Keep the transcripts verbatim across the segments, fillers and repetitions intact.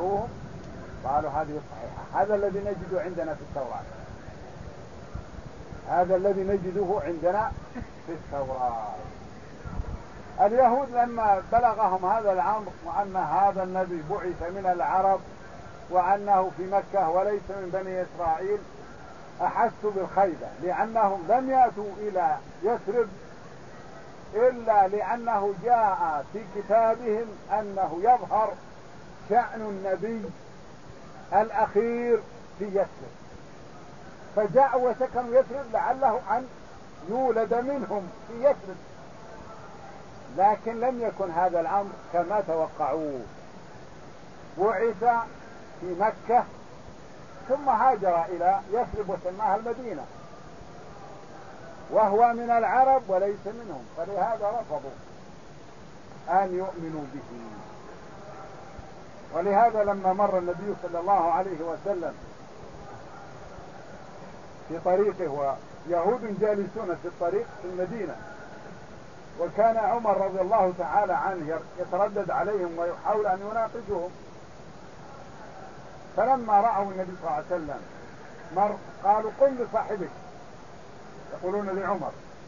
فكفروهم قالوا هذه الصحيحة. هذا الذي نجده عندنا في التوراة، هذا الذي نجده عندنا في التوراة. اليهود لما بلغهم هذا الأمر وأن هذا النبي بعث من العرب وأنه في مكة وليس من بني إسرائيل أحسوا بالخيبة، لأنهم لم يأتوا إلى يثرب إلا لأنه جاء في كتابهم أنه يظهر شأن النبي الأخير في يثرب، فجاءوا وسكنوا يثرب لعله أن يولد منهم في يثرب، لكن لم يكن هذا الأمر كما توقعوه. بعث في مكة ثم هاجر إلى يثرب وسماها المدينة، وهو من العرب وليس منهم، فلهذا رفضوا أن يؤمنوا به. ولهذا لما مر النبي صلى الله عليه وسلم في طريقه ويهود جالسون في الطريق في المدينة، وكان عمر رضي الله تعالى عنه يتردد عليهم ويحاول أن يناقشهم، فلما رأوا النبي صلى الله عليه وسلم مر قالوا قل لصاحبك، يقولون لعمر،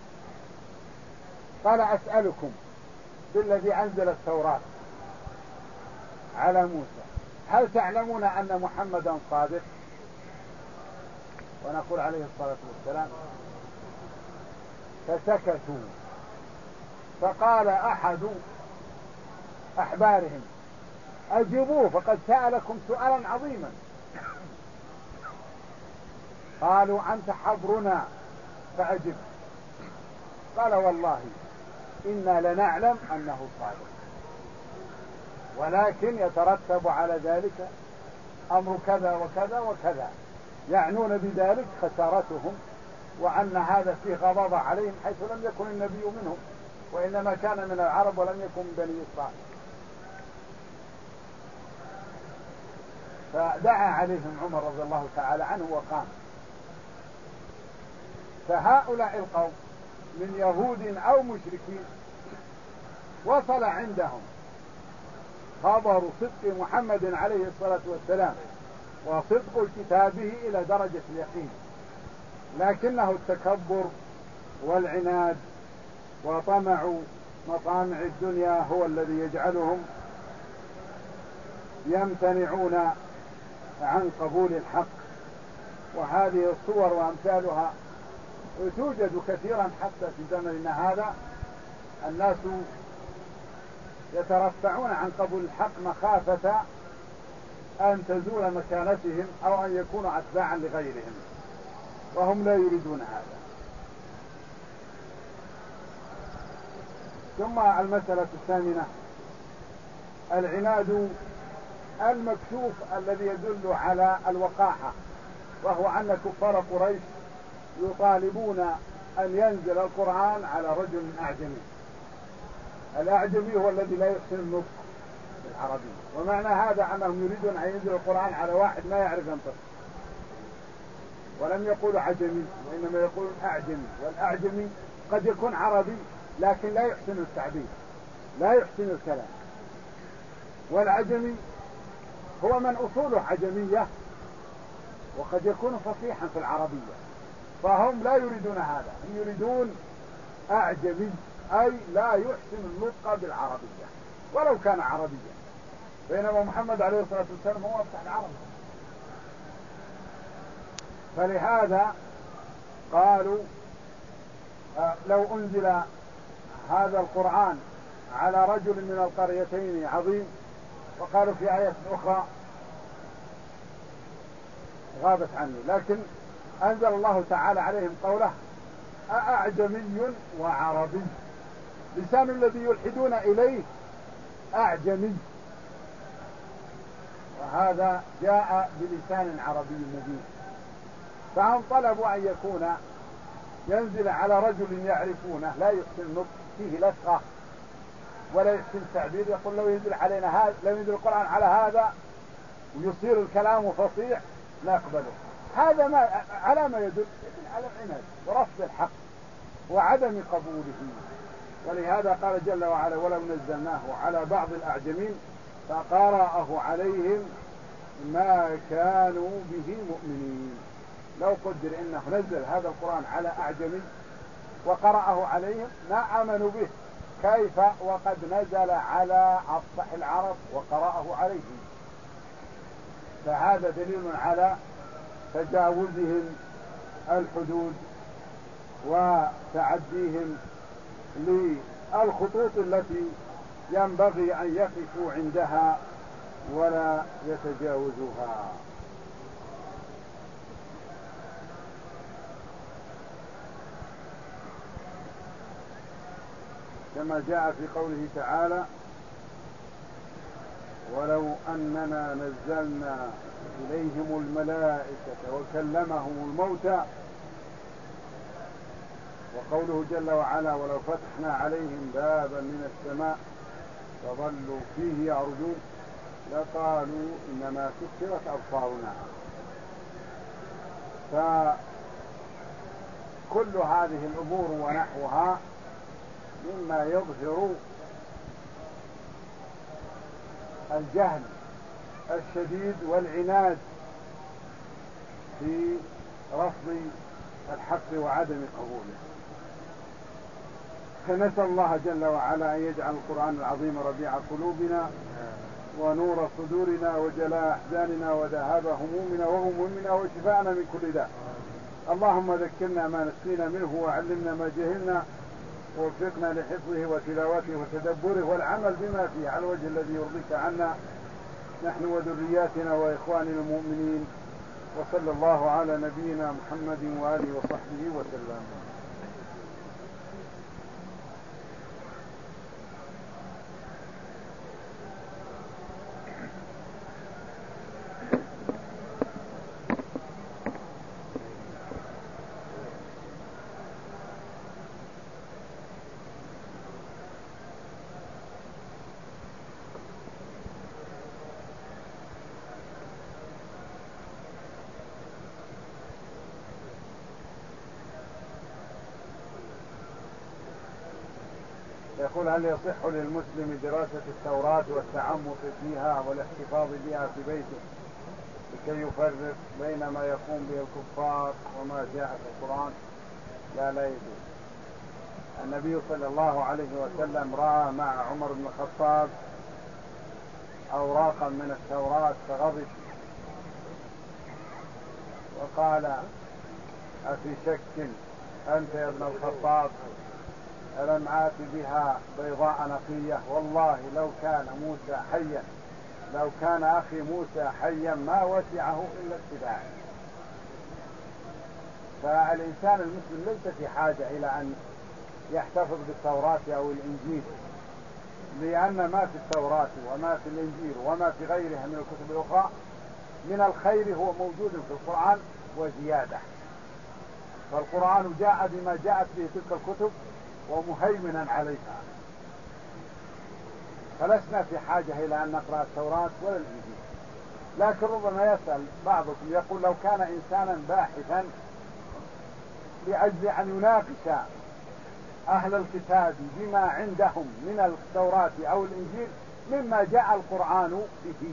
قال أسألكم بالذي أنزل التوراة على موسى هل تعلمون أن محمدا صادق؟ ونقول عليه الصلاة والسلام. فسكتوا، فقال أحد أحبارهم أجيبوه فقد سألكم سؤالا عظيما. قالوا أنت حبرنا فأجب. قال والله إنا لنعلم أنه صادق، ولكن يترتب على ذلك أمر كذا وكذا وكذا، يعنون بذلك خسارتهم وأن هذا فيه غضب عليهم حيث لم يكن النبي منهم، وإنما كان من العرب ولم يكن من بني إسرائيل. فدعا عليهم عمر رضي الله تعالى عنه وقام. فهؤلاء القوم من يهود أو مشركين وصل عندهم خبر صدق محمد عليه الصلاة والسلام وصدق كتابه إلى درجة اليقين، لكنه التكبر والعناد وطمع مطامع الدنيا هو الذي يجعلهم يمتنعون عن قبول الحق. وهذه الصور وأمثالها توجد كثيرا حتى في زمننا هذا. الناس يترفعون عن قبول الحق مخافة أن تزول مكانتهم أو أن يكونوا أتباعا لغيرهم، وهم لا يريدون هذا. ثم المسألة الثامنة العناد المكشوف الذي يدل على الوقاحة، وهو أن كفار قريش يطالبون أن ينزل القرآن على رجل أعجمي. الأعجمي هو الذي لا يحسن النطق بالعربي، ومعنى هذا أنهم يريدون أن ينزل القرآن على واحد ما يعرف ينطق، ولم يقولوا عجمي وإنما يقولون أعجمي. والأعجمي قد يكون عربي لكن لا يحسن التعبير، لا يحسن الكلام. والعجمي هو من أصوله عجمية وقد يكون فصيحا في العربية، فهم لا يريدون هذا، هم يريدون أعجمي أي لا يحسن النطق بالعربية ولو كان عربيا، بينما محمد عليه الصلاة والسلام هو أفصح العرب. فلهذا قالوا آه لو أنزل هذا القرآن على رجل من القريتين عظيم. وقالوا في آية أخرى غابت عني، لكن أنزل الله تعالى عليهم قوله أأعجمي وعربي، لسان الذي يلحدون إليه أعجمي، وهذا جاء بلسان عربي مبين. فهم طلبوا أن يكون ينزل على رجل يعرفونه لا يحسن النطق فيه لسغة ولا يحسن التعبير، يقول لو ينزل علينا هذا، لو ينزل القرآن على هذا ويصير الكلام فصيح نقبله. هذا ما على ما يدل يدل على العناد ورفض الحق وعدم قبوله. ولهذا قال جل وعلا ولو نزلناه على بعض الأعجمين فقرأه عليهم ما كانوا به مؤمنين. لو قدر انه نزل هذا القرآن على اعجمي وقرأه عليهم ما امنوا به، كيف وقد نزل على افصح العرب وقرأه عليهم؟ فهذا دليل على تجاوزهم الحدود وتعديهم للخطوط التي ينبغي أن يقفوا عندها ولا يتجاوزوها. كما جاء في قوله تعالى: ولو أننا نزلنا إليهم الملائكة وكلمهم الموتى، وقوله جل وعلا: ولو فتحنا عليهم بابا من السماء فظلوا فيه يعرجون لقالوا إنما سكرت أبصارنا. فكل هذه الأمور ونحوها مما يظهر الجهل الشديد والعناد في رفض الحق وعدم قبوله. فنسأل الله جل وعلا أن يجعل القرآن العظيم ربيع قلوبنا ونور صدورنا وجلاء أحزاننا وذهاب همومنا وغمومنا وشفاءنا من كل داء. اللهم ذكرنا ما نسينا منه وعلمنا ما جهلنا ووفقنا لحفظه وتلاوته وتدبره والعمل بما فيه على الوجه الذي يرضيك عنا نحن وذرياتنا وإخواننا المؤمنين. وصلى الله على نبينا محمد وآله وصحبه وسلم. يقول: هل يصح للمسلم دراسة التوراة والتعمق فيها والاحتفاظ بها في بيته لكي يفرق بين ما يقوم به الكفار وما جاء في القرآن؟ لا لا يجوز. النبي صلى الله عليه وسلم رأى مع عمر بن الخطاب أوراقا من التوراة فغضب وقال: أفي شك أنت يا ابن الخطاب؟ ألم آت بها بيضاء نقية؟ والله لو كان موسى حيا لو كان أخي موسى حيا ما وسعه إلا اتباعي. فالإنسان المسلم ليس في حاجة إلى أن يحتفظ بالتوراة أو الإنجيل، لأن ما في التوراة وما في الإنجيل وما في غيرها من الكتب الأخرى من الخير هو موجود في القرآن وزيادة. فالقرآن جاء بما جاءت به تلك الكتب ومهيمنا عليها، فلسنا في حاجة إلى أن نقرأ التوراة ولا الإنجيل. لكن ربما يسأل بعضكم يقول: لو كان إنسانا باحثا لأجل أن يناقش أهل الكتاب بما عندهم من التوراة أو الإنجيل مما جاء القرآن به،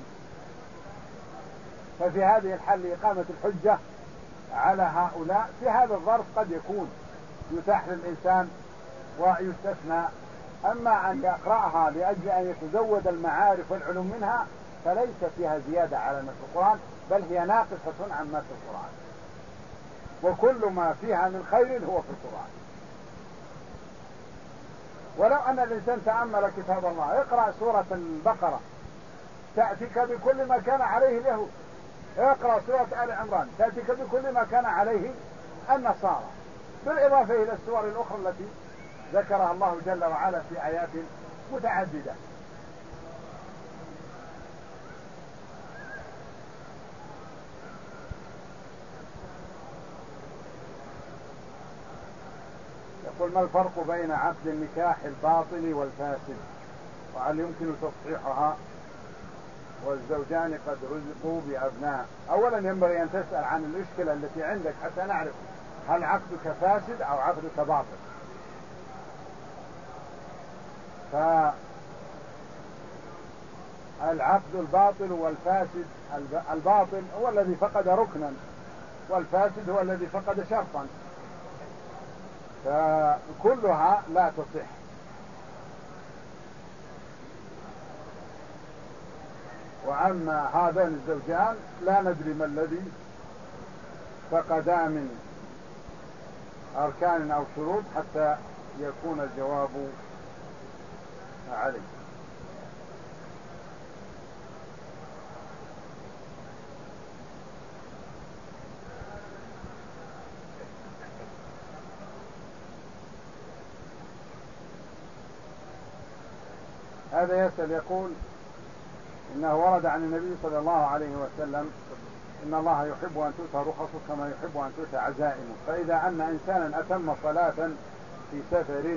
ففي هذه الحال إقامة الحجة على هؤلاء في هذا الظرف قد يكون يتاح للإنسان ويستثنى. أما أن يقرأها لأجل أن يتزود المعارف والعلوم منها فليس فيها زيادة على ما في القرآن، بل هي ناقصة عن ما في القرآن، وكل ما فيها من خير هو في القرآن. ولو أن الإنسان تأمل كتاب الله، اقرأ سورة البقرة تأتيك بكل ما كان عليه اليهود، اقرأ سورة آل عمران تأتيك بكل ما كان عليه النصارى، بالإضافة إلى السور الأخرى التي ذكرها الله جل وعلا في آيات متعددة. يقول: ما الفرق بين عقد النكاح الباطل والفاسد، وهل يمكن تصحيحها والزوجان قد رزقوا بأبناء؟ أولا ينبغي أن تسأل عن المشكلة التي عندك حتى نعرف هل عقدك فاسد أو عقدك باطل. العقد الباطل والفاسد. الباطل هو الذي فقد ركنا، والفاسد هو الذي فقد شرطا، فكلها لا تصح. وأما هذان الزوجان لا ندري ما الذي فقدا من أركان أو شروط حتى يكون الجواب عليه. هذا يسأل يقول إنه ورد عن النبي صلى الله عليه وسلم إن الله يحب أن تؤتى رخصه كما يحب أن تؤتى عزائمه، فإذا أن إنسانا أتم صلاة في سفر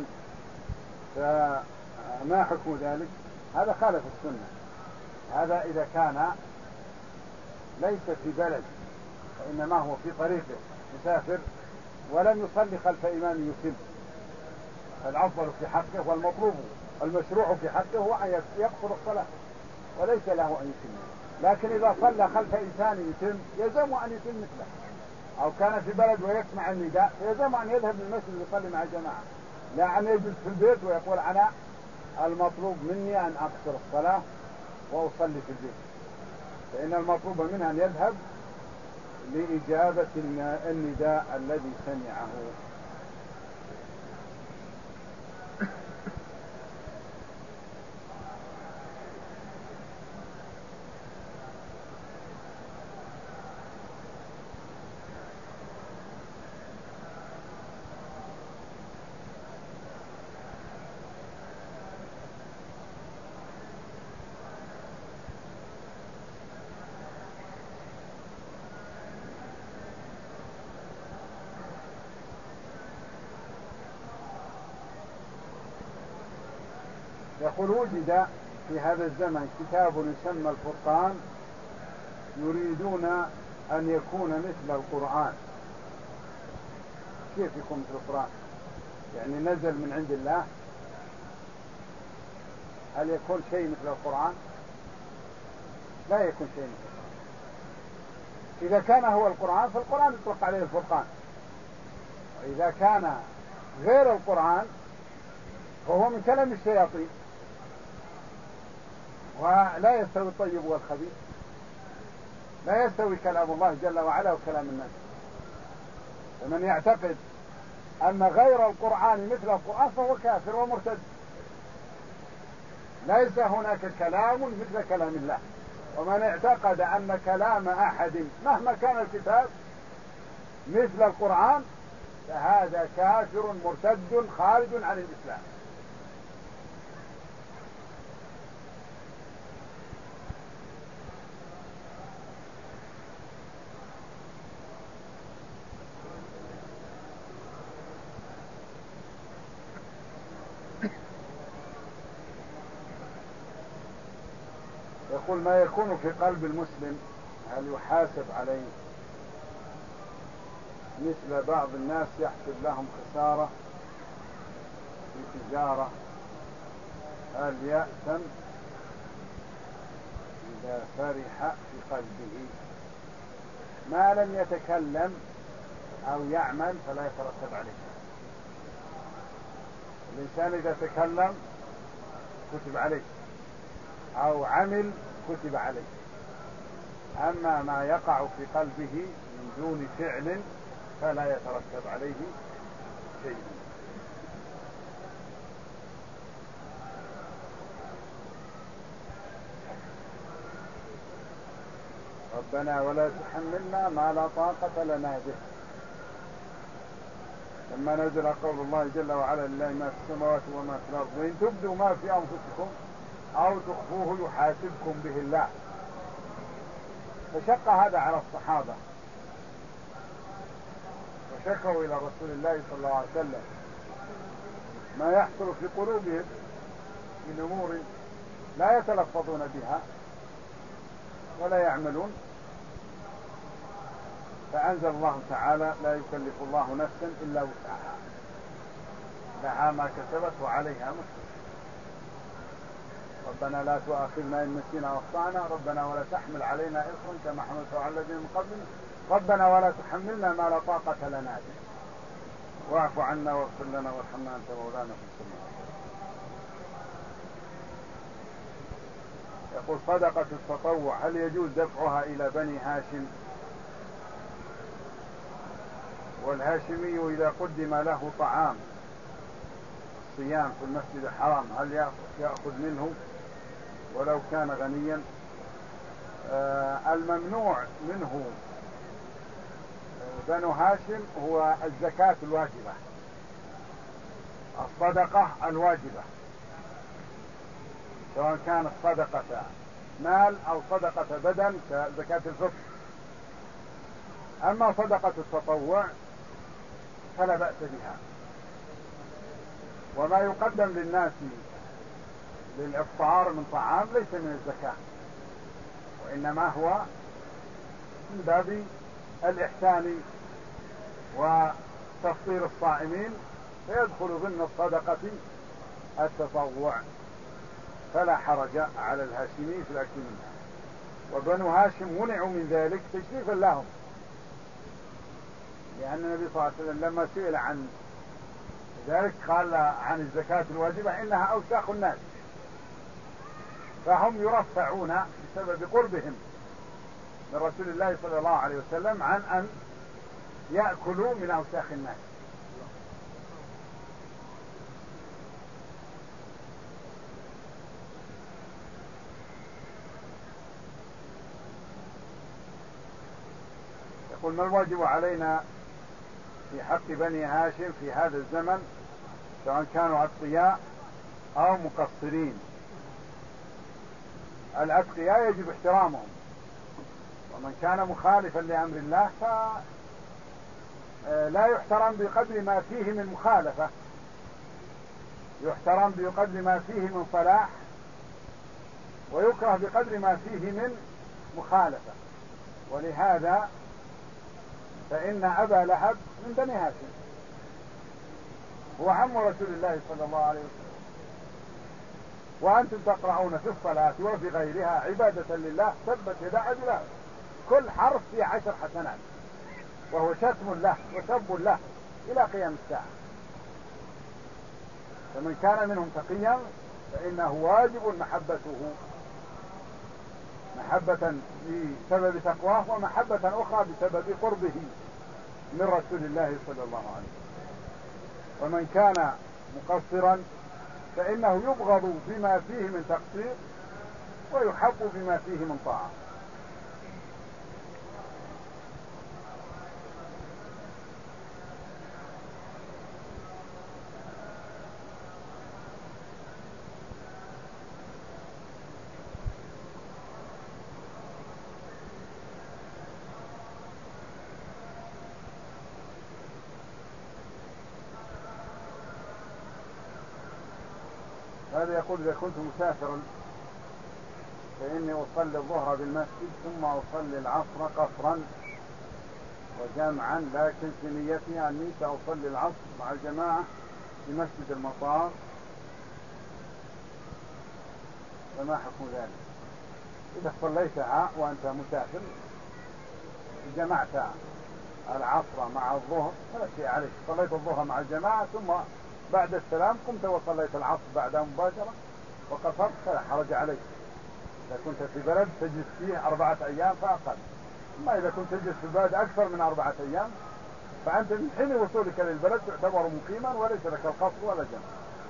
فما حكم ذلك؟ هذا خالف السنة. هذا إذا كان ليس في بلد وإنما هو في طريقه مسافر ولم يصلي خلف إمام يتم، فالأفضل في حقه والمطلوب المشروع في حقه هو أن يقصر الصلاة وليس له أن يتم. لكن إذا صلى خلف إنسان يتم يلزم أن يتم مثله، أو كان في بلد ويسمع النداء يلزم أن يذهب للمسجد يصلي مع الجماعة، لا أن يجلس في البيت ويقول أنا المطلوب مني أن أقصر الصلاة وأصلي في البيت، فإن المطلوب منه أن يذهب لإجابة النداء الذي سمعه. يقول وجد في هذا الزمن كتاب يسمى الفرقان يريدون أن يكون مثل القرآن. كيف يكون مثل القرآن؟ يعني نزل من عند الله، هل يكون شيء مثل القرآن؟ لا يكون شيء مثل القرآن. إذا كان هو القرآن فالقرآن يطلق عليه الفرقان، وإذا كان غير القرآن فهو من كلام الشياطين، ولا يستوي الطيب والخبيث، لا يستوي كلام الله جل وعلا وكلام الناس. فمن يعتقد أن غير القرآن مثل القرآن فهو كافر ومرتد. ليس هناك كلام مثل كلام الله، ومن اعتقد أن كلام أحد مهما كان الكتاب مثل القرآن فهذا كافر مرتد خارج عن الإسلام. يقول ما يكون في قلب المسلم هل يحاسب عليه؟ مثل بعض الناس يحسب لهم خسارة في تجارة، هل يأثم إذا فرح في قلبه؟ ما لم يتكلم أو يعمل فلا يترتب عليه. الإنسان إذا تكلم كتب عليه أو عمل كتب عليه، أما ما يقع في قلبه من دون فعل فلا يترتب عليه شيء. ربنا ولا تحملنا ما لا طاقة لنا به. لما نزل قول الله جل وعلا لله ما في السماوات وما في الأرض وإن تبدوا ما في أنفسكم أو تخفوه يحاسبكم به الله، فشق هذا على الصحابة وشكروا إلى رسول الله صلى الله عليه وسلم ما يحصل في قلوبهم من أمور لا يتلفظون بها ولا يعملون، فأنزل الله تعالى لا يكلف الله نفسا إلا وسعها لها ما كسبت وعليها ما اكتسبت. ربنا لا تؤاخذنا إن نسينا واخطأنا ربنا ولا تحمل علينا إصرا كما حملته على الذين من قبلنا ربنا ولا تحملنا ما لا طاقة لنا به واعف عنا واغفر لنا وارحمنا أنت مولانا في السماء. يقول صدقة التطوع هل يجوز دفعها إلى بني هاشم؟ والهاشمي إذا قدم له طعام صيام في المسجد الحرام هل يأخذ منه ولو كان غنيا؟ آه الممنوع منه بنو هاشم هو الزكاة الواجبة، الصدقة الواجبة، سواء كانت صدقة مال أو صدقة بدن كزكاة الفطر. أما صدقة التطوع فلا بأس بها، وما يقدم للناس للإفطار من طعام ليس من الزكاة، وإنما هو من باب الإحسان وتفطير الصائمين، فيدخل ضمن الصدقة التطوع، فلا حرج على الهاشمي في الأكل منها. وبنو هاشم منعوا من ذلك تشريفا لهم، لأن النبي صلى الله عليه وسلم لما سئل عن ذلك قال عن الزكاة الواجبة إنها أوساخ الناس، فهم يرفعون بسبب قربهم من رسول الله صلى الله عليه وسلم عن أن يأكلوا من أوساخ الناس. يقول ما الواجب علينا في حق بني هاشم في هذا الزمن سواء كانوا أتقياء أو مقصرين؟ الأتقياء يجب احترامهم، ومن كان مخالفا لأمر الله فلا يحترم بقدر ما فيه من مخالفة، يحترم بقدر ما فيه من صلاح، ويكره بقدر ما فيه من مخالفة. ولهذا فإن أبا لهب من بني هاشم، هو عم رسول الله صلى الله عليه وسلم، وأنتم تقرؤون في الصلاة وفي غيرها عبادة لله تبت يدا أبي لهب، كل حرف فيه عشر حسنات، وهو شتم له وسب له إلى قيام الساعة. فمن كان منهم تقيا فإنه واجب محبته، محبة بسبب تقواه ومحبة أخرى بسبب قربه من رسول الله صلى الله عليه وسلم. ومن كان مقصرا فإنه يبغض بما فيه من تقصير ويحب بما فيه من طاعة. هذا يقول إذا كنت مسافرا فإني أصلي الظهر بالمسجد ثم أصلي العصر قصرا وجمعا، لكن في نيتي أني سأصلي العصر مع الجماعة في مسجد المطار، فما حكم ذلك؟ إذا صليتها وأنت مسافر جمعت العصر مع الظهر فلا شيء عليك، صليت الظهر مع الجماعة ثم بعد السلام قمت وصليت العصر بعدها مباشرة وقصرت فلا حرج عليك. إذا كنت في بلد تجلس فيه أربعة أيام فأقل، أما إذا كنت تجلس في البلد أكثر من أربعة أيام فأنت من حين وصولك للبلد تعتبر مقيما وليس لك القصر ولا جمع.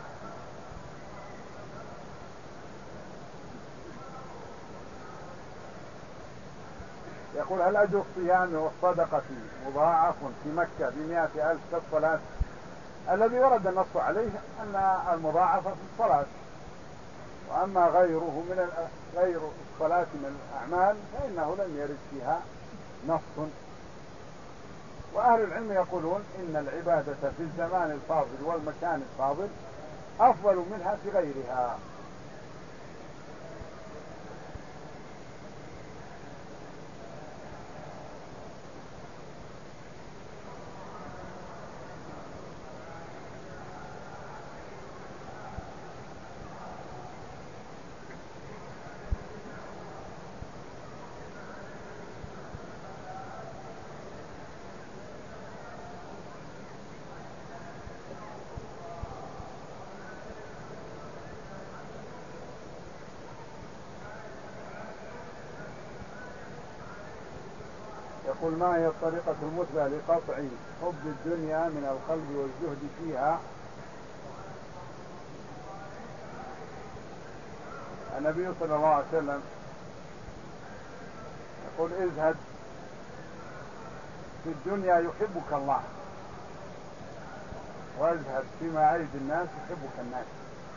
يقول هل أجر الصيام والصدقة مضاعف في مكة بمئة ألف كالصلاة؟ الذي ورد النص عليه أن المضاعفة في الصلاة، وأما غيره من غير الصلاة من الأعمال فإنه لم يرد فيها نص. وأهل العلم يقولون إن العبادة في الزمان الفاضل والمكان الفاضل أفضل منها في غيرها. يقول ما هي الطريقة المثلى لقطع حب الدنيا من القلب والزهد فيها؟ النبي صلى الله عليه وسلم يقول ازهد في الدنيا يحبك الله، وازهد فيما عيد الناس يحبك الناس.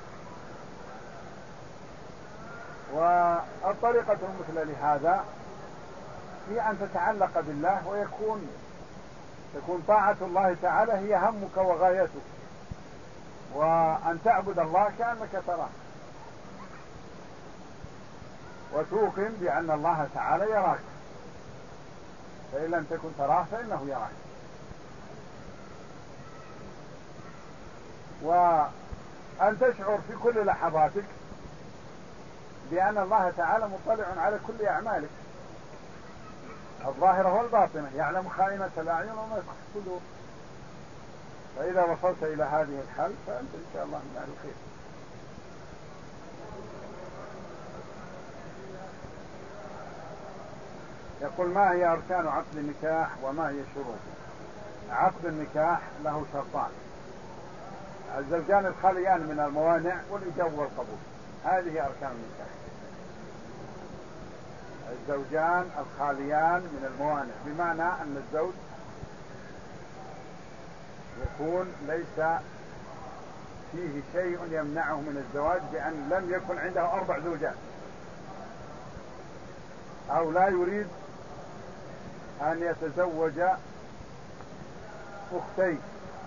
والطريقة المثلى لهذا هي أن تتعلق بالله، ويكون تكون طاعة الله تعالى هي همك وغايتك، وأن تعبد الله كأنك تراه، وتوقن بأن الله تعالى يراك، فإن لم تكن تراه فإنه يراك. وأن تشعر في كل لحظاتك بأن الله تعالى مطلع على كل أعمالك الظاهرة والباطنة، يعلم خائنة الأعين وما تخفي الصدور. فإذا وصلت إلى هذه الحال فأنت إن شاء الله من أهل الخير. يقول ما هي أركان عقد النكاح وما هي شروطه؟ عقد النكاح له شرطان: الزوجان الخاليان من الموانع والإجابة والقبول، هذه أركان النكاح. الزوجان الخاليان من الموانع بمعنى أن الزوج يكون ليس فيه شيء يمنعه من الزواج، بأن لم يكن عنده أربع زوجات، أو لا يريد أن يتزوج أختين،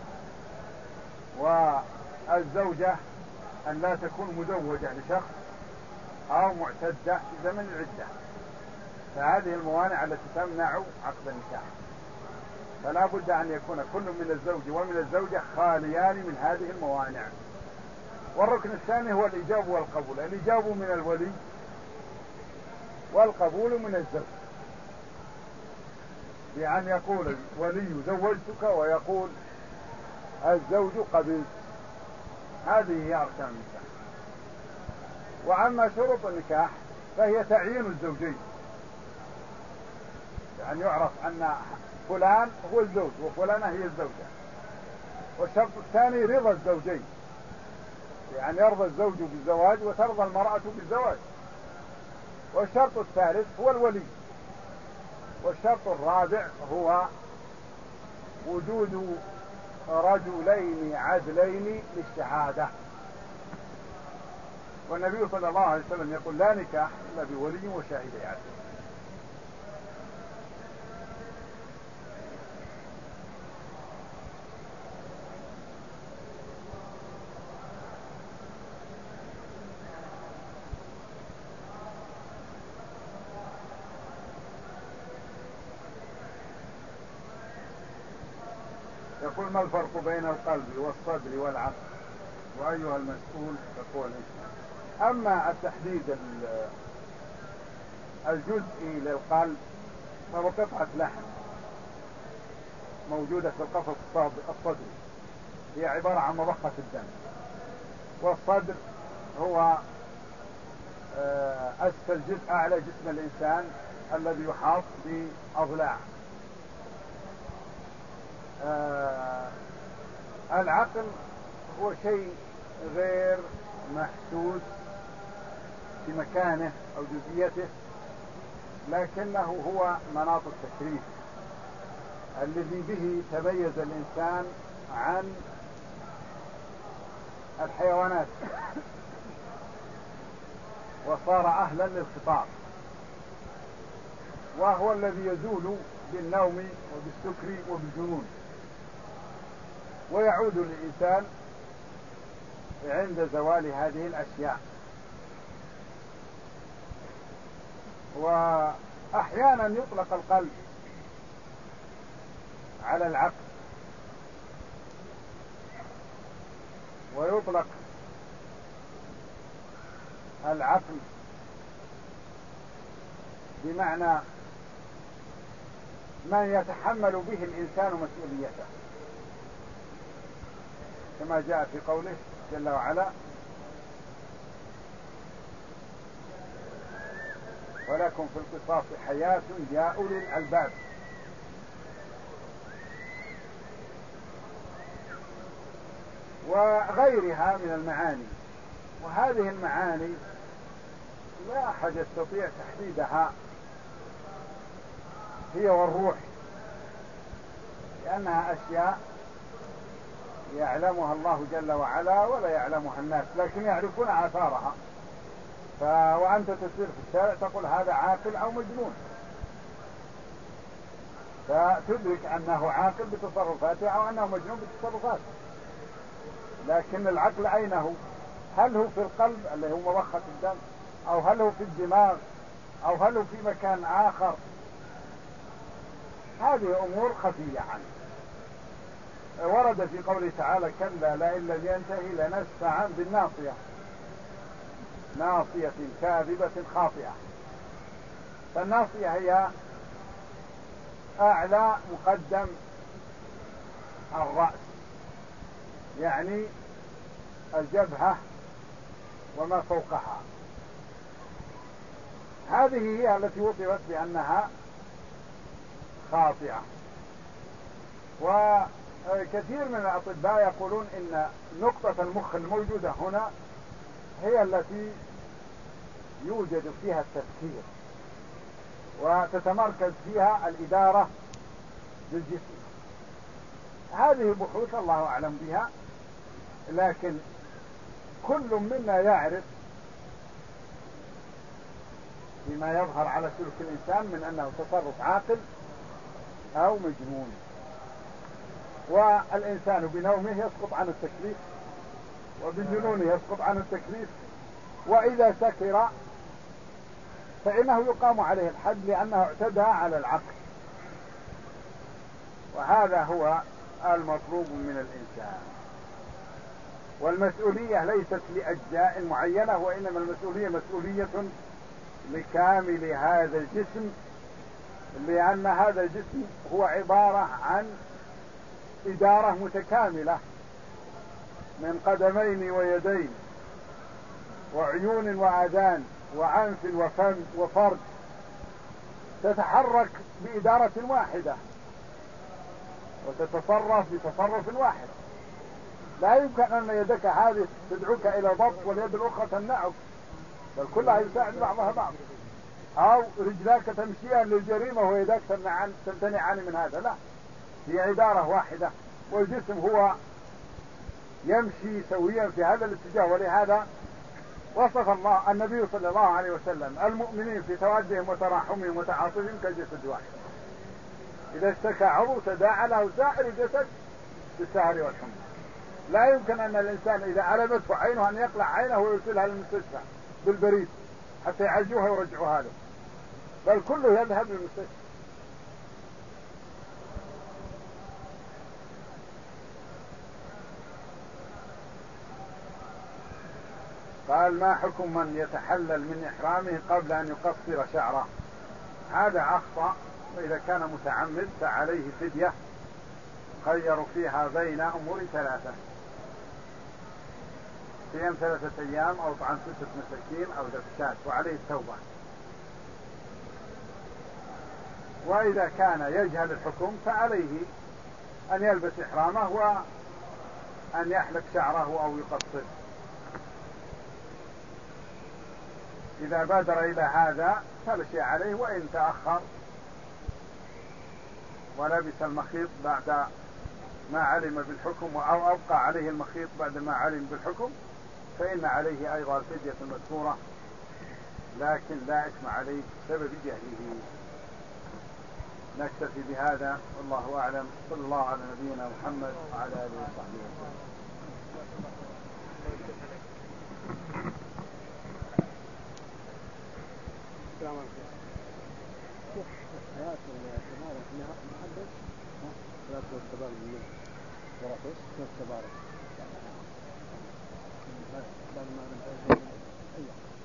والزوجة أن لا تكون مزوجة لشخص أو معتدة في زمن العدة. فهذه الموانع التي تمنع عقد النكاح، فلا بد أن يكون كل من الزوج ومن الزوجة خاليان من هذه الموانع. والركن الثاني هو الإجاب والقبول، الإجاب من الولي والقبول من الزوج، بأن يقول الولي زوجتك ويقول الزوج قبلت. هذه هي أركان النكاح. وأما شروط النكاح فهي تعيين الزوجين، يعني يعرف أن فلان هو الزوج وفلانة هي الزوجة. والشرط الثاني رضا الزوجين، يعني يرضى الزوج بالزواج وترضى المرأة بالزواج. والشرط الثالث هو الولي. والشرط الرابع هو وجود رجلين عدلين للشهادة. والنبي صلى الله عليه وسلم يقول لا نكاح إلا بولي وشاهدي عدل. يقول ما الفرق بين القلب والصدر والعقل، وأيها المسؤول يقول إيش؟ أما التحديد الجزئي للقلب فهو قطعة لحم موجودة في القفص الصدري، هي عبارة عن مضخة الدم. والصدر هو أسفل جزء أعلى جسم الإنسان الذي يحاط بأضلاع. آه العقل هو شيء غير محسوس في مكانه أو جزئيته، لكنه هو مناط التشريف الذي به تميز الإنسان عن الحيوانات وصار أهلا للخطاب، وهو الذي يزول بالنوم وبالسكر وبالجنون، ويعود للإنسان عند زوال هذه الأشياء. وأحيانا يطلق القلب على العقل، ويطلق العقل بمعنى ما يتحمل به الإنسان مسؤوليته، كما جاء في قوله جل وعلا ولكم في القصاص حياة يا أولي الألباب. وغيرها من المعاني. وهذه المعاني لا أحد يستطيع تحديدها هي والروح، لأنها أشياء يعلمها الله جل وعلا ولا يعلمها الناس، لكن يعرفون آثارها. ف... وأنت تسير في الشارع تقول هذا عاقل أو مجنون، فتدرك أنه عاقل بتصرفاته أو أنه مجنون بتصرفاته. لكن العقل أين هو؟ هل هو في القلب اللي هو مضخة الدم، أو هل هو في الدماغ، أو هل هو في مكان آخر؟ هذه أمور خفية عنه. ورد في قوله تعالى كلا لئن لم ينتهي لنسفعا بالناصية، ناصية كاذبة خاطئة. فالناصية هي أعلى مقدم الرأس، يعني الجبهة وما فوقها. هذه هي التي وصفت بأنها خاطئة. وكثير من الأطباء يقولون إن نقطة المخ الموجودة هنا هي التي يوجد فيها التفكير وتتمركز فيها الإدارة بالجسم. هذه بحوث الله أعلم بها، لكن كل منا يعرف بما يظهر على سلوك الإنسان من أنه تصرف عاقل أو مجنون. والإنسان بنومه يسقط عن التكليف، وبجنونه يسقط عن التكليف. وإذا سكر فإنه يقام عليه الحد لأنه اعتدى على العقل. وهذا هو المطلوب من الإنسان. والمسؤولية ليست لأجزاء معينة، وإنما المسؤولية مسؤولية لكامل هذا الجسم، لأن هذا الجسم هو عبارة عن إدارة متكاملة من قدمين ويدين وعيون وآذان وأنف وفم وفرج، تتحرك بإدارة واحدة وتتصرف بتصرف واحد. لا يمكن أن يدك هذه تدعوك إلى ضبط واليد الأخرى تمنعك، بل كلها يساعد بعضها بعض. أو رجلاك تمشيان للجريمة ويداك تمتنعان من هذا، لا، هي إدارة واحدة. والجسم هو يمشي سويا في هذا الاتجاه. ولهذا وصف الله النبي صلى الله عليه وسلم المؤمنين في توادهم وتراحمهم وتعاطفهم كجسد واحد، إذا اشتكى عضو تداعى له سائر الجسد بالسهر والحمى. لا يمكن أن الإنسان إذا علمته عينه أن يقلع عينه ويرسلها للمستشفى بالبريد حتى يعالجوها ويرجعوها له، بل كله يذهب للمستشفى. قال ما حكم من يتحلل من إحرامه قبل أن يقصر شعره؟ هذا أخطأ، وإذا كان متعمد فعليه فدية. خيروا فيها بين أمور ثلاثة: صيام ثلاثة أيام أو طعام ستة مساكين أو زكاة، وعليه التوبة. وإذا كان يجهل الحكم فعليه أن يلبس إحرامه وأن يحلق شعره أو يقصر. إذا بادر إلى هذا فلا شيء عليه، وإن تأخر ولبس المخيط بعد ما علم بالحكم أو أبقى عليه المخيط بعد ما علم بالحكم فإن عليه أيضا الفدية المذكورة، لكن لا إثم عليه بسبب جهله. نكتفي بهذا والله أعلم. صلى الله على نبينا محمد وعلى آله وصحبه وسلم. السلام عليكم. شوف حياة التبارك انها محدد ثلاث التبارك من ورقص ثلاث تبارك بعد ما ننتهي.